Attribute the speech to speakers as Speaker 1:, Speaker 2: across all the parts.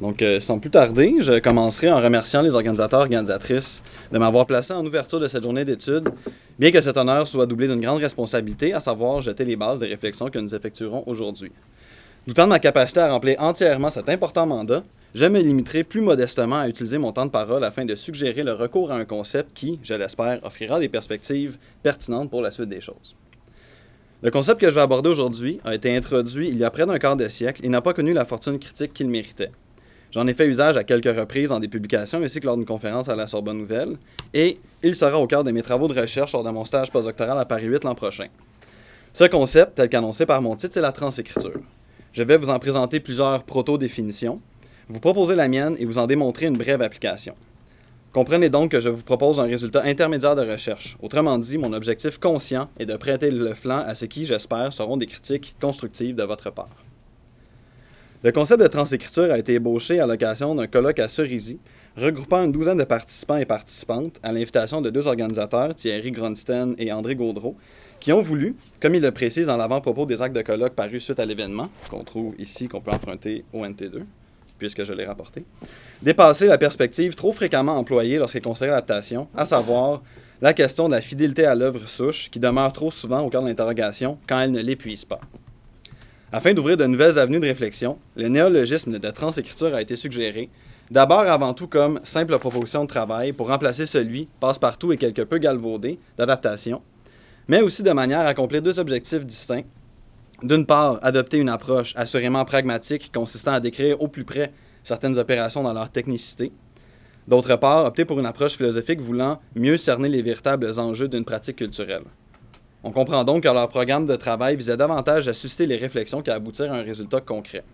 Speaker 1: Donc, sans plus tarder, je commencerai en remerciant les organisateurs et organisatrices de m'avoir placé en ouverture de cette journée d'études, bien que cet honneur soit doublé d'une grande responsabilité, à savoir jeter les bases des réflexions que nous effectuerons aujourd'hui. Doutant de ma capacité à remplir entièrement cet important mandat, je me limiterai plus modestement à utiliser mon temps de parole afin de suggérer le recours à un concept qui, je l'espère, offrira des perspectives pertinentes pour la suite des choses. Le concept que je vais aborder aujourd'hui a été introduit il y a près d'un quart de siècle et n'a pas connu la fortune critique qu'il méritait. J'en ai fait usage à quelques reprises dans des publications ainsi que lors d'une conférence à la Sorbonne Nouvelle, et il sera au cœur de mes travaux de recherche lors de mon stage postdoctoral à Paris 8 l'an prochain. Ce concept, tel qu'annoncé par mon titre, c'est la transécriture. Je vais vous en présenter plusieurs proto-définitions, vous proposer la mienne et vous en démontrer une brève application. Comprenez donc que je vous propose un résultat intermédiaire de recherche. Autrement dit, mon objectif conscient est de prêter le flanc à ce qui, j'espère, seront des critiques constructives de votre part. Le concept de transécriture a été ébauché à l'occasion d'un colloque à Cerisy, regroupant une douzaine de participants et participantes à l'invitation de deux organisateurs, Thierry Gronsten et André Gaudreau, qui ont voulu, comme il le précise dans l'avant-propos des actes de colloque parus suite à l'événement, qu'on trouve ici, qu'on peut emprunter au NT2, puisque je l'ai rapporté, dépasser la perspective trop fréquemment employée lorsqu'il considère l'adaptation, à savoir la question de la fidélité à l'œuvre souche, qui demeure trop souvent au cœur de l'interrogation quand elle ne l'épuise pas. Afin d'ouvrir de nouvelles avenues de réflexion, le néologisme de transécriture a été suggéré, d'abord avant tout comme simple proposition de travail pour remplacer celui, passe-partout et quelque peu galvaudé, d'adaptation, mais aussi de manière à accomplir deux objectifs distincts. D'une part, adopter une approche assurément pragmatique consistant à décrire au plus près certaines opérations dans leur technicité. D'autre part, opter pour une approche philosophique voulant mieux cerner les véritables enjeux d'une pratique culturelle. On comprend donc que leur programme de travail visait davantage à susciter les réflexions qu'à aboutir à un résultat concret.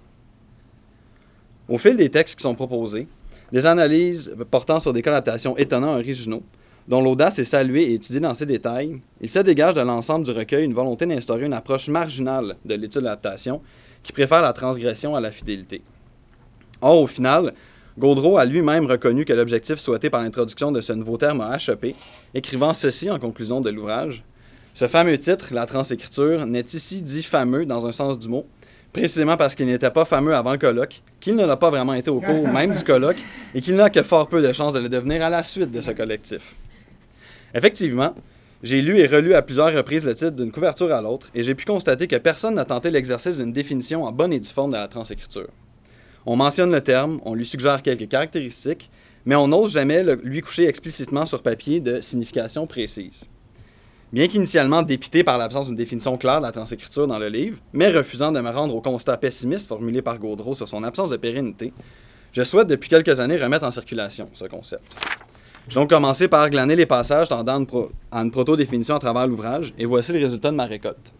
Speaker 1: Au fil des textes qui sont proposés, des analyses portant sur des cas d'adaptation étonnants et originaux, dont l'audace est saluée et étudiée dans ses détails, il se dégage de l'ensemble du recueil une volonté d'instaurer une approche marginale de l'étude de l'adaptation qui préfère la transgression à la fidélité. Or, au final, Gaudreau a lui-même reconnu que l'objectif souhaité par l'introduction de ce nouveau terme a achoppé, écrivant ceci en conclusion de l'ouvrage. Ce fameux titre, la transécriture, n'est ici dit fameux dans un sens du mot, précisément parce qu'il n'était pas fameux avant le colloque, qu'il ne l'a pas vraiment été au cours même du colloque, et qu'il n'a que fort peu de chances de le devenir à la suite de ce collectif. Effectivement, j'ai lu et relu à plusieurs reprises le titre d'une couverture à l'autre, et j'ai pu constater que personne n'a tenté l'exercice d'une définition en bonne et due forme de la transécriture. On mentionne le terme, on lui suggère quelques caractéristiques, mais on n'ose jamais lui coucher explicitement sur papier de signification précise. Bien qu'initialement dépité par l'absence d'une définition claire de la transécriture dans le livre, mais refusant de me rendre au constat pessimiste formulé par Gaudreau sur son absence de pérennité, je souhaite depuis quelques années remettre en circulation ce concept. Je vais donc commencer par glaner les passages tendant à une proto-définition à travers l'ouvrage, et voici le résultat de ma récolte.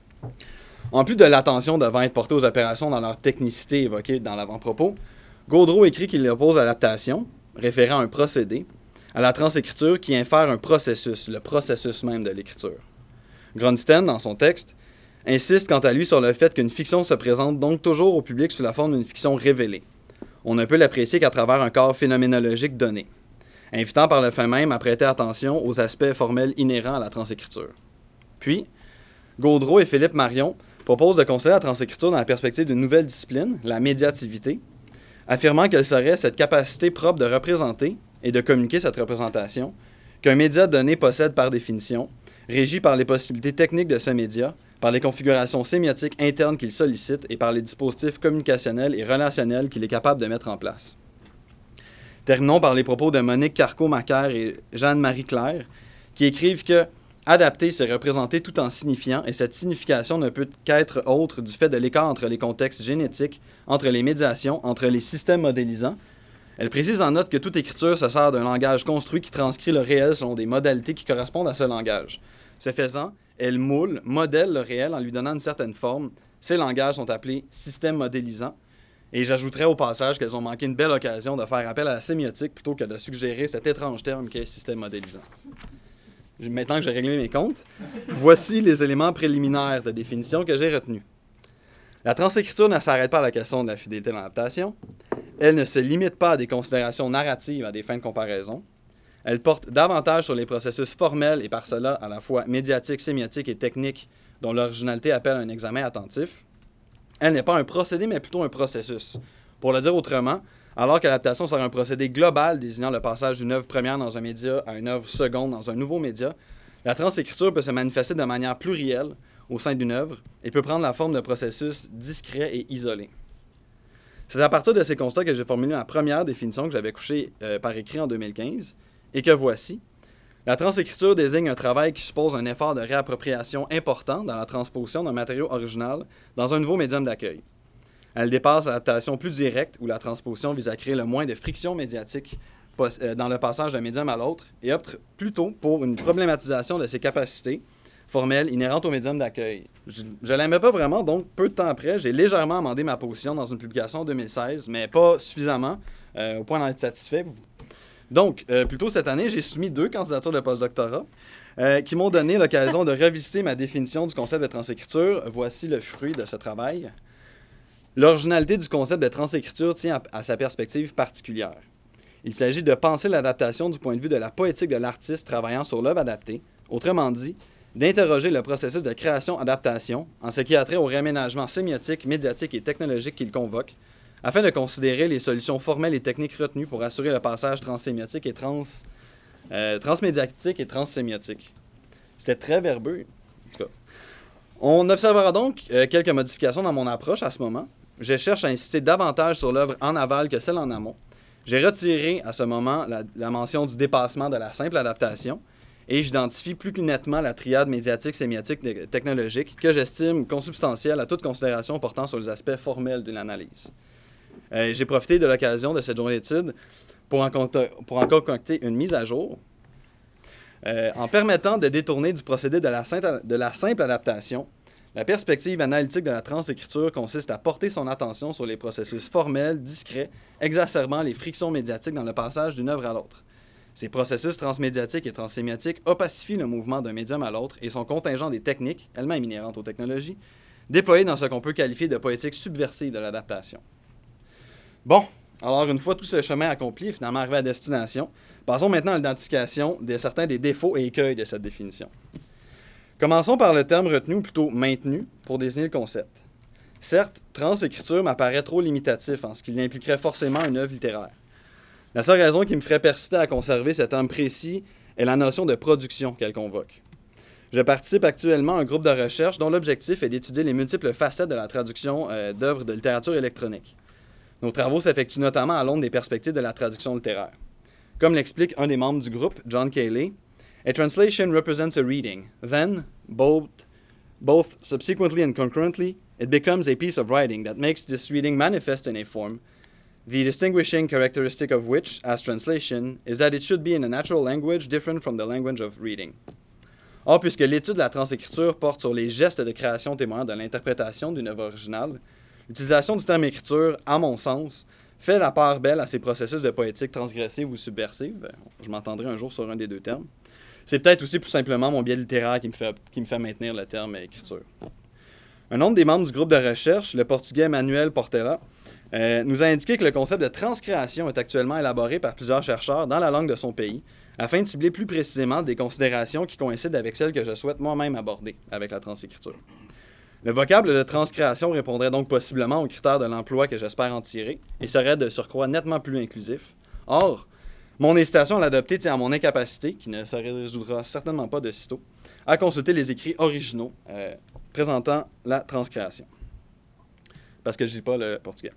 Speaker 1: En plus de l'attention devant être portée aux opérations dans leur technicité évoquée dans l'avant-propos, Gaudreau écrit qu'il oppose à l'adaptation, référant à un procédé, à la transécriture qui infère un processus, le processus même de l'écriture. Gronsten, dans son texte, insiste quant à lui sur le fait qu'une fiction se présente donc toujours au public sous la forme d'une fiction révélée. On ne peut l'apprécier qu'à travers un corps phénoménologique donné, invitant par le fait même à prêter attention aux aspects formels inhérents à la transécriture. Puis, Gaudreau et Philippe Marion proposent de considérer la transécriture dans la perspective d'une nouvelle discipline, la médiativité, affirmant qu'elle serait cette capacité propre de représenter et de communiquer cette représentation qu'un média donné possède par définition, régi par les possibilités techniques de ce média, par les configurations sémiotiques internes qu'il sollicite et par les dispositifs communicationnels et relationnels qu'il est capable de mettre en place. Terminons par les propos de Monique Carco-Macaire et Jeanne-Marie Claire, qui écrivent que « adapter, c'est représenter tout en signifiant, et cette signification ne peut qu'être autre du fait de l'écart entre les contextes génétiques, entre les médiations, entre les systèmes modélisants. » Elle précise en note que toute écriture se sert d'un langage construit qui transcrit le réel selon des modalités qui correspondent à ce langage. Ce faisant, elle moule, modèle le réel en lui donnant une certaine forme. Ces langages sont appelés systèmes modélisants. Et j'ajouterais au passage qu'elles ont manqué une belle occasion de faire appel à la sémiotique plutôt que de suggérer cet étrange terme qu'est système modélisant. Maintenant que j'ai réglé mes comptes, voici les éléments préliminaires de définition que j'ai retenus. La transécriture ne s'arrête pas à la question de la fidélité dans l'adaptation. Elle ne se limite pas à des considérations narratives à des fins de comparaison. Elle porte davantage sur les processus formels et par cela à la fois médiatiques, sémiotiques et techniques dont l'originalité appelle un examen attentif. Elle n'est pas un procédé, mais plutôt un processus. Pour le dire autrement, Alors que l'adaptation serait un procédé global désignant le passage d'une œuvre première dans un média à une œuvre seconde dans un nouveau média, la transécriture peut se manifester de manière plurielle au sein d'une œuvre et peut prendre la forme de processus discrets et isolés. C'est à partir de ces constats que j'ai formulé ma première définition que j'avais couchée par écrit en 2015 et que voici. La transécriture désigne un travail qui suppose un effort de réappropriation important dans la transposition d'un matériau original dans un nouveau médium d'accueil. Elle dépasse l'adaptation plus directe où la transposition vise à créer le moins de friction médiatique dans le passage d'un médium à l'autre et opte plutôt pour une problématisation de ses capacités formelles inhérentes au médium d'accueil. Je ne l'aimais pas vraiment, donc peu de temps après, j'ai légèrement amendé ma position dans une publication en 2016, mais pas suffisamment, au point d'en être satisfait. Donc, plus tôt cette année, j'ai soumis 2 candidatures de postdoctorat qui m'ont donné l'occasion de revisiter ma définition du concept de transécriture. Voici le fruit de ce travail. L'originalité du concept de transécriture tient à sa perspective particulière. Il s'agit de penser l'adaptation du point de vue de la poétique de l'artiste travaillant sur l'œuvre adaptée, autrement dit, d'interroger le processus de création-adaptation en ce qui a trait au réaménagement sémiotique, médiatique et technologique qu'il convoque, afin de considérer les solutions formelles et techniques retenues pour assurer le passage transsémiotique et transmédiatique et transsémiotique. C'était très verbeux, en tout cas. On observera donc quelques modifications dans mon approche à ce moment. Je cherche à insister davantage sur l'œuvre en aval que celle en amont. J'ai retiré à ce moment la mention du dépassement de la simple adaptation et j'identifie plus nettement la triade médiatique, sémiotique, technologique que j'estime consubstantielle à toute considération portant sur les aspects formels d'une analyse. J'ai profité de l'occasion de cette journée d'études pour en concocter une mise à jour en permettant de détourner du procédé de la simple adaptation. La perspective analytique de la transécriture consiste à porter son attention sur les processus formels, discrets, exacerbant les frictions médiatiques dans le passage d'une œuvre à l'autre. Ces processus transmédiatiques et transsémiotiques opacifient le mouvement d'un médium à l'autre et sont contingents des techniques, elles-mêmes inhérentes aux technologies, déployées dans ce qu'on peut qualifier de poétique subversive de l'adaptation. Bon, alors une fois tout ce chemin accompli et finalement arrivé à destination, passons maintenant à l'identification de certains des défauts et écueils de cette définition. Commençons par le terme retenu, ou plutôt maintenu, pour désigner le concept. Certes, transécriture m'apparaît trop limitatif en ce qu'il impliquerait forcément une œuvre littéraire. La seule raison qui me ferait persister à conserver ce terme précis est la notion de production qu'elle convoque. Je participe actuellement à un groupe de recherche dont l'objectif est d'étudier les multiples facettes de la traduction d'œuvres de littérature électronique. Nos travaux s'effectuent notamment à l'aune des perspectives de la traduction littéraire. Comme l'explique un des membres du groupe, John Cayley, a translation represents a reading. Then, both subsequently and concurrently, it becomes a piece of writing that makes this reading manifest in a form, the distinguishing characteristic of which, as translation, is that it should be in a natural language different from the language of reading. Or, puisque l'étude de la transécriture porte sur les gestes de création témoignant de l'interprétation d'une œuvre originale, l'utilisation du terme écriture, à mon sens, fait la part belle à ces processus de poétique transgressive ou subversive. Je m'entendrai un jour sur un des 2 termes. C'est peut-être aussi plus simplement mon biais littéraire qui me fait maintenir le terme écriture. Un autre des membres du groupe de recherche, le portugais Manuel Portela, nous a indiqué que le concept de transcréation est actuellement élaboré par plusieurs chercheurs dans la langue de son pays, afin de cibler plus précisément des considérations qui coïncident avec celles que je souhaite moi-même aborder avec la transécriture. Le vocable de transcréation répondrait donc possiblement aux critères de l'emploi que j'espère en tirer et serait de surcroît nettement plus inclusif. Or, mon hésitation à l'adopter tient à mon incapacité, qui ne se résoudra certainement pas de sitôt, à consulter les écrits originaux présentant la transcréation. Parce que je ne lis pas le portugais.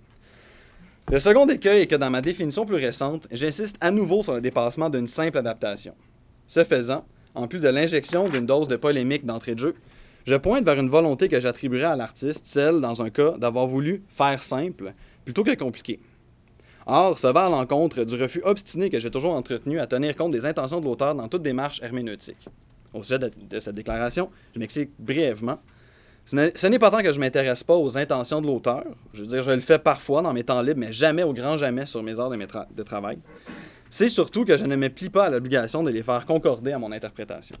Speaker 1: Le second écueil est que dans ma définition plus récente, j'insiste à nouveau sur le dépassement d'une simple adaptation. Ce faisant, en plus de l'injection d'une dose de polémique d'entrée de jeu, je pointe vers une volonté que j'attribuerais à l'artiste, celle, dans un cas, d'avoir voulu faire simple plutôt que compliqué. Or, ça va à l'encontre du refus obstiné que j'ai toujours entretenu à tenir compte des intentions de l'auteur dans toute démarche herméneutique. Au sujet de cette déclaration, je m'explique brièvement. Ce n'est pas tant que je ne m'intéresse pas aux intentions de l'auteur. Je veux dire, je le fais parfois dans mes temps libres, mais jamais, au grand jamais, sur mes heures de travail. C'est surtout que je ne me plie pas à l'obligation de les faire concorder à mon interprétation.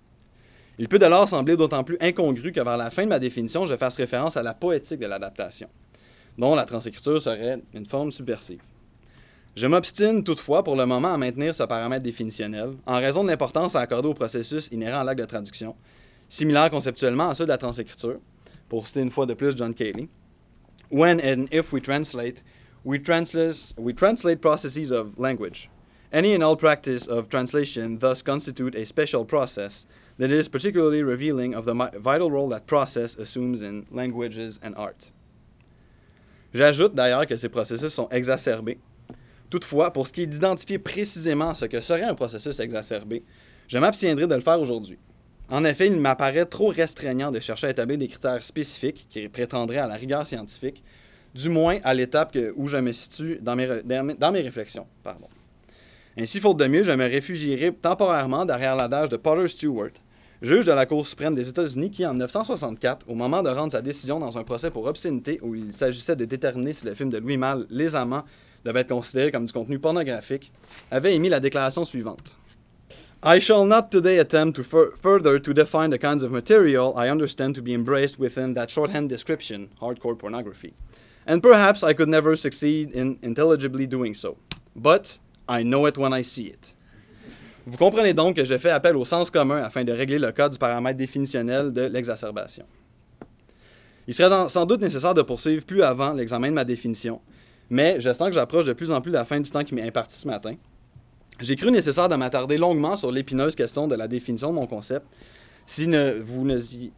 Speaker 1: Il peut dès lors sembler d'autant plus incongru que vers la fin de ma définition, je fasse référence à la poétique de l'adaptation, dont la transécriture serait une forme subversive. Je m'obstine toutefois pour le moment à maintenir ce paramètre définitionnel, en raison de l'importance à accorder au processus inhérent à l'acte de traduction, similaire conceptuellement à ceux de la transécriture, pour citer une fois de plus John Cayley. When and if we translate, we translate processes of language. Any and all practice of translation thus constitute a special process that is particularly revealing of the vital role that process assumes in languages and art. J'ajoute d'ailleurs que ces processus sont exacerbés. Toutefois, pour ce qui est d'identifier précisément ce que serait un processus exacerbé, je m'abstiendrai de le faire aujourd'hui. En effet, il m'apparaît trop restreignant de chercher à établir des critères spécifiques qui prétendraient à la rigueur scientifique, du moins à l'étape où je me situe dans mes réflexions. Ainsi, faute de mieux, je me réfugierai temporairement derrière l'adage de Potter Stewart, juge de la Cour suprême des États-Unis qui, en 1964, au moment de rendre sa décision dans un procès pour obscénité où il s'agissait de déterminer si le film de Louis Malle, Les Amants, devait être considéré comme du contenu pornographique, avait émis la déclaration suivante. I shall not today attempt to further to define the kinds of material I understand to be embraced within that shorthand description, hardcore pornography. And perhaps I could never succeed in intelligibly doing so. But I know it when I see it. Vous comprenez donc que je fais appel au sens commun afin de régler le cas du paramètre définitionnel de l'exacerbation. Il serait sans doute nécessaire de poursuivre plus avant l'examen de ma définition, mais je sens que j'approche de plus en plus la fin du temps qui m'est imparti ce matin. J'ai cru nécessaire de m'attarder longuement sur l'épineuse question de la définition de mon concept. Si vous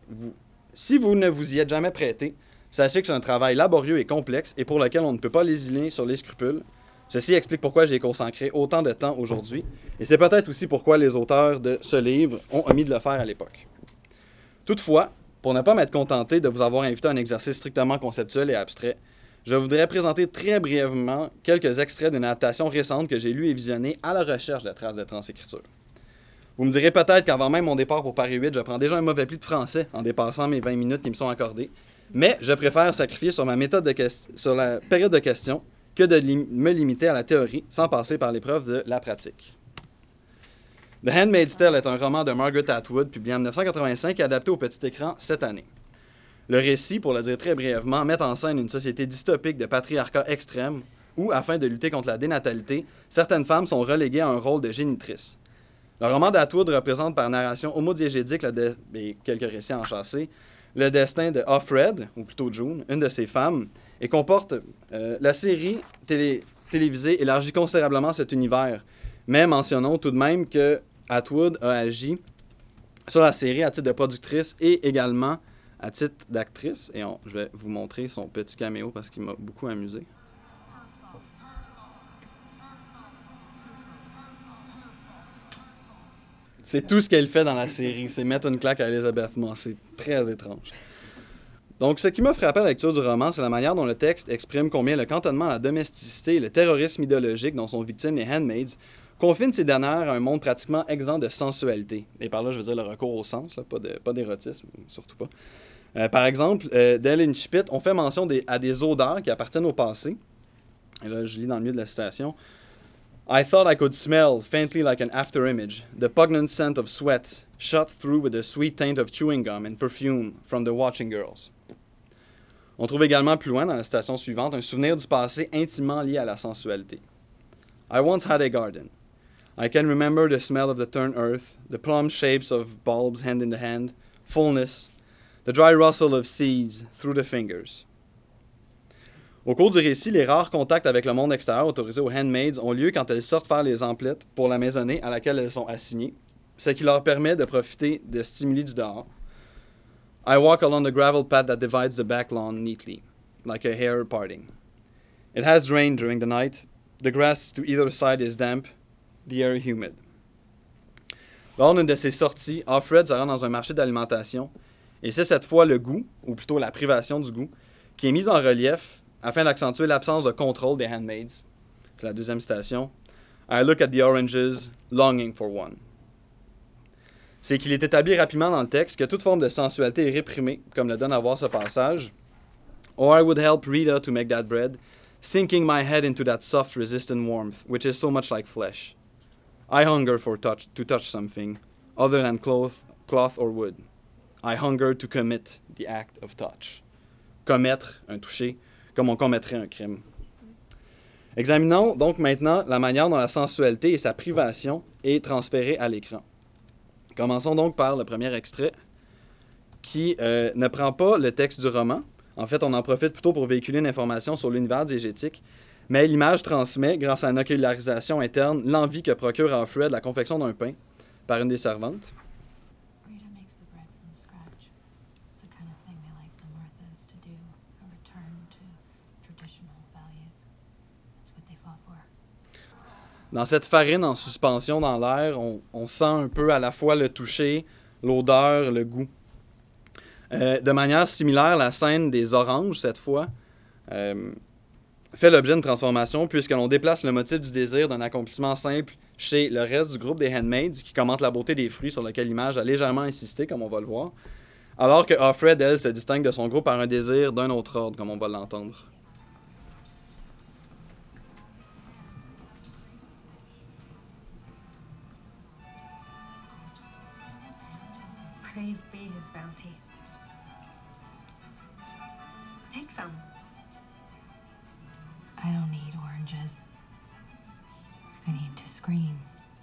Speaker 1: ne vous y êtes jamais prêté, sachez que c'est un travail laborieux et complexe et pour lequel on ne peut pas lésiner sur les scrupules. Ceci explique pourquoi j'ai consacré autant de temps aujourd'hui, et c'est peut-être aussi pourquoi les auteurs de ce livre ont omis de le faire à l'époque. Toutefois, pour ne pas m'être contenté de vous avoir invité à un exercice strictement conceptuel et abstrait, je voudrais présenter très brièvement quelques extraits d'une adaptation récente que j'ai lue et visionnée à la recherche de traces de transécriture. Vous me direz peut-être qu'avant même mon départ pour Paris 8, je prends déjà un mauvais pli de français en dépassant mes 20 minutes qui me sont accordées, mais je préfère sacrifier sur sur la période de questions que de me limiter à la théorie sans passer par l'épreuve de la pratique. The Handmaid's Tale est un roman de Margaret Atwood, publié en 1985 et adapté au petit écran cette année. Le récit, pour le dire très brièvement, met en scène une société dystopique de patriarcat extrême où, afin de lutter contre la dénatalité, certaines femmes sont reléguées à un rôle de génitrice. Le roman d'Atwood représente par narration homodiégétique et quelques récits enchâssés le destin de Offred, ou plutôt June, une de ses femmes, et comporte la série télévisée élargit considérablement cet univers. Mais mentionnons tout de même que Atwood a agi sur la série à titre de productrice et également à titre d'actrice. Et je vais vous montrer son petit caméo parce qu'il m'a beaucoup amusé. C'est tout ce qu'elle fait dans la série, c'est mettre une claque à Elizabeth Moss. C'est très étrange. Donc, ce qui m'a frappé à la lecture du roman, c'est la manière dont le texte exprime combien le cantonnement à la domesticité et le terrorisme idéologique dont sont victimes les handmaids confinent ces dernières à un monde pratiquement exempt de sensualité. Et par là, je veux dire le recours au sens, là, pas d'érotisme, surtout pas. Par exemple, dès l'incipit, on fait mention à des odeurs qui appartiennent au passé. Et là, je lis dans le milieu de la citation. I thought I could smell, faintly like an after-image, the poignant scent of sweat, shot through with a sweet taint of chewing gum and perfume from the watching girls. On trouve également plus loin, dans la citation suivante, un souvenir du passé intimement lié à la sensualité. I once had a garden. I can remember the smell of the turned earth, the plump shapes of bulbs hand in the hand, fullness, the dry rustle of seeds through the fingers. Au cours du récit, les rares contacts avec le monde extérieur autorisés aux handmaids ont lieu quand elles sortent faire les emplettes pour la maisonnée à laquelle elles sont assignées, ce qui leur permet de profiter de stimuli du dehors. I walk along the gravel path that divides the back lawn neatly, like a hair parting. It has rained during the night. The grass to either side is damp, the air humid. Lors d'une de ses sorties, Offred se rend dans un marché d'alimentation, et c'est cette fois le goût, ou plutôt la privation du goût, qui est mise en relief afin d'accentuer l'absence de contrôle des handmaids. C'est la deuxième citation. I look at the oranges, longing for one. C'est qu'il est établi rapidement dans le texte que toute forme de sensualité est réprimée, comme le donne à voir ce passage. Or I would help Rita to make that bread, sinking my head into that soft, resistant warmth, which is so much like flesh. I hunger to touch something, other than cloth or wood. I hunger to commit the act of touch. Commettre un toucher, comme on commettrait un crime. Examinons donc maintenant la manière dont la sensualité et sa privation est transférée à l'écran. Commençons donc par le premier extrait qui ne prend pas le texte du roman. En fait, on en profite plutôt pour véhiculer une information sur l'univers diégétique, Mais l'image transmet, grâce à une ocularisation interne, l'envie que procure à Offred la confection d'un pain par une des servantes.
Speaker 2: Rita makes the bread from scratch. It's the kind of thing they like the Marthas to do, a return to traditional values. That's what they fought for.
Speaker 1: Dans cette farine en suspension dans l'air, on sent un peu à la fois le toucher, l'odeur, le goût. De manière similaire, la scène des oranges, cette fois, fait l'objet d'une transformation puisque l'on déplace le motif du désir d'un accomplissement simple chez le reste du groupe des Handmaids qui commentent la beauté des fruits sur lequel l'image a légèrement insisté, comme on va le voir, alors que Offred, elle, se distingue de son groupe par un désir d'un autre ordre, comme on va l'entendre.
Speaker 3: Praise be his bounty. Take some.
Speaker 2: I don't need oranges. I need to scream.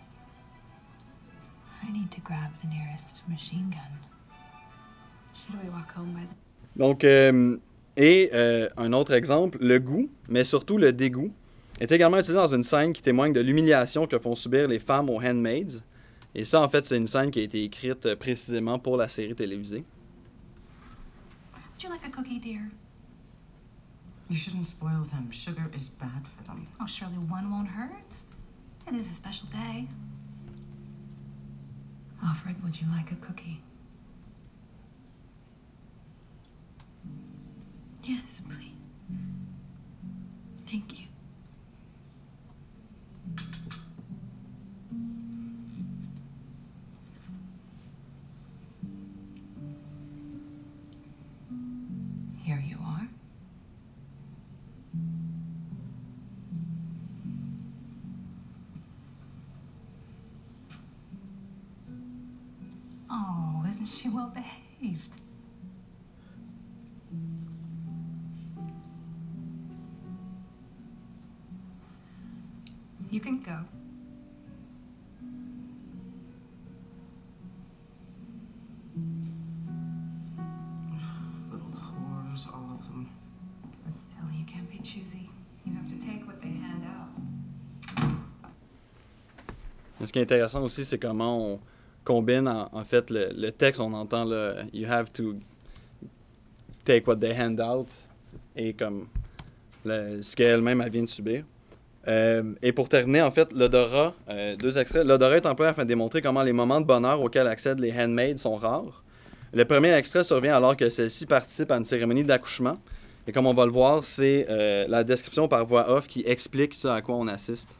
Speaker 2: I need to grab the nearest machine gun.
Speaker 3: Should we walk home by the...
Speaker 1: Donc, un autre exemple, le goût, mais surtout le dégoût, est également utilisé dans une scène qui témoigne de l'humiliation que font subir les femmes aux Handmaids. Et ça, en fait, c'est une scène qui a été écrite précisément pour la série télévisée.
Speaker 2: Would you like a cookie, dear?
Speaker 4: You shouldn't spoil them. Sugar is bad for them.
Speaker 2: Oh, surely one won't hurt. It is a special day. Offred, would you like a cookie? Yes, please. Thank you. Here you are. Oh, isn't she well behaved? You can go.
Speaker 4: Little whores, all of them.
Speaker 2: But still, you can't be choosy. You have to take what they hand out.
Speaker 1: Ce qui est intéressant aussi, c'est comment on combine en fait le texte. On entend le « you have to take what they hand out » et comme ce qu'elle-même elle vient de subir. Et pour terminer, en fait, l'odorat, deux extraits. L'odorat est employé afin de démontrer comment les moments de bonheur auxquels accèdent les handmaids sont rares. Le premier extrait survient alors que celle-ci participe à une cérémonie d'accouchement. Et comme on va le voir, c'est la description par voix off qui explique ce à quoi on assiste.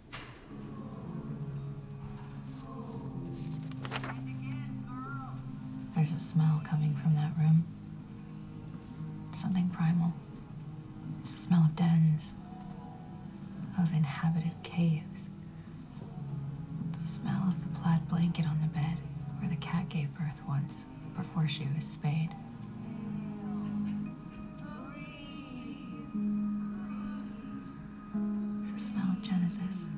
Speaker 2: There's a smell coming from that room. Something primal. It's the smell of dens, of inhabited caves. It's the smell of the plaid blanket on the bed where the cat gave birth once, before she was spayed. It's the smell of Genesis.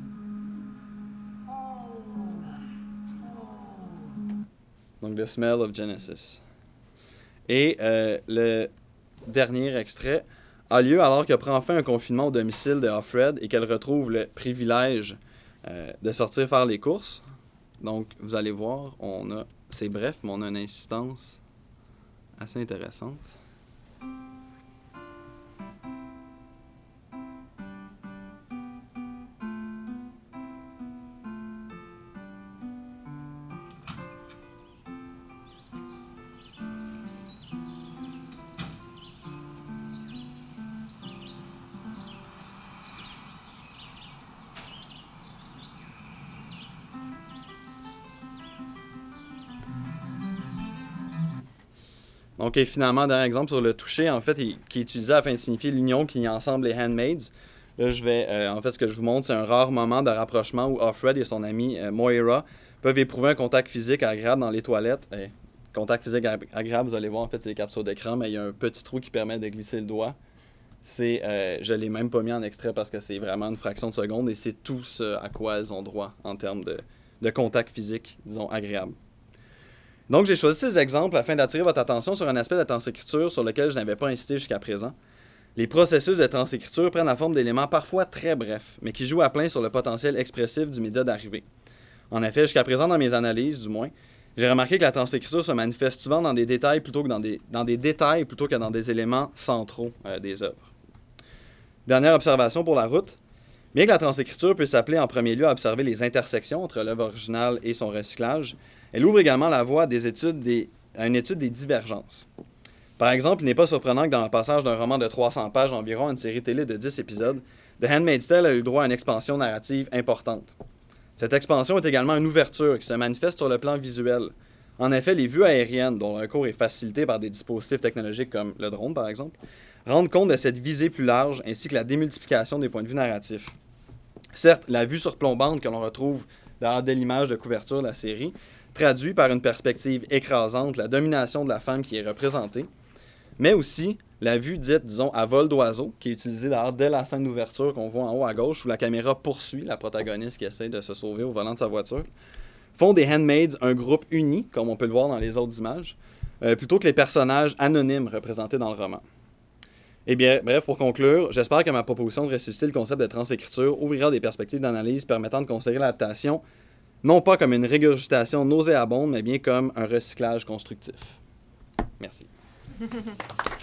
Speaker 1: Donc, The Smell of Genesis. Et le dernier extrait a lieu alors que prend fin un confinement au domicile de Offred et qu'elle retrouve le privilège de sortir faire les courses. Donc, vous allez voir, c'est bref, mais on a une insistance assez intéressante. Donc, et finalement, dernier exemple sur le toucher, en fait, qui est utilisé afin de signifier l'union qui lie ensemble les handmaids. Là, en fait, ce que je vous montre, c'est un rare moment de rapprochement où Offred et son amie Moira peuvent éprouver un contact physique agréable dans les toilettes. Contact physique agréable, vous allez voir, en fait, c'est des captures d'écran, mais il y a un petit trou qui permet de glisser le doigt. Je l'ai même pas mis en extrait parce que c'est vraiment une fraction de seconde et c'est tout ce à quoi elles ont droit en termes de contact physique, disons, agréable. Donc, j'ai choisi ces exemples afin d'attirer votre attention sur un aspect de la transécriture sur lequel je n'avais pas insisté jusqu'à présent. Les processus de transécriture prennent la forme d'éléments parfois très brefs, mais qui jouent à plein sur le potentiel expressif du média d'arrivée. En effet, jusqu'à présent dans mes analyses, du moins, j'ai remarqué que la transécriture se manifeste souvent dans des détails plutôt que dans des détails plutôt que dans des éléments centraux des œuvres. Dernière observation pour la route. Bien que la transécriture puisse appeler en premier lieu à observer les intersections entre l'œuvre originale et son recyclage, elle ouvre également la voie à une étude des divergences. Par exemple, il n'est pas surprenant que dans le passage d'un roman de 300 pages environ à une série télé de 10 épisodes, The Handmaid's Tale a eu droit à une expansion narrative importante. Cette expansion est également une ouverture qui se manifeste sur le plan visuel. En effet, les vues aériennes, dont le recours est facilité par des dispositifs technologiques comme le drone par exemple, rendent compte de cette visée plus large ainsi que la démultiplication des points de vue narratifs. Certes, la vue surplombante que l'on retrouve dès l'image de couverture de la série traduit par une perspective écrasante la domination de la femme qui est représentée, mais aussi la vue dite, disons, à vol d'oiseau, qui est utilisée d'ailleurs dès la scène d'ouverture qu'on voit en haut à gauche, où la caméra poursuit la protagoniste qui essaie de se sauver au volant de sa voiture, font des Handmaids un groupe uni, comme on peut le voir dans les autres images, plutôt que les personnages anonymes représentés dans le roman. Eh bien, bref, pour conclure, j'espère que ma proposition de ressusciter le concept de transécriture ouvrira des perspectives d'analyse permettant de considérer l'adaptation non pas comme une régurgitation nauséabonde, mais bien comme un recyclage constructif. Merci.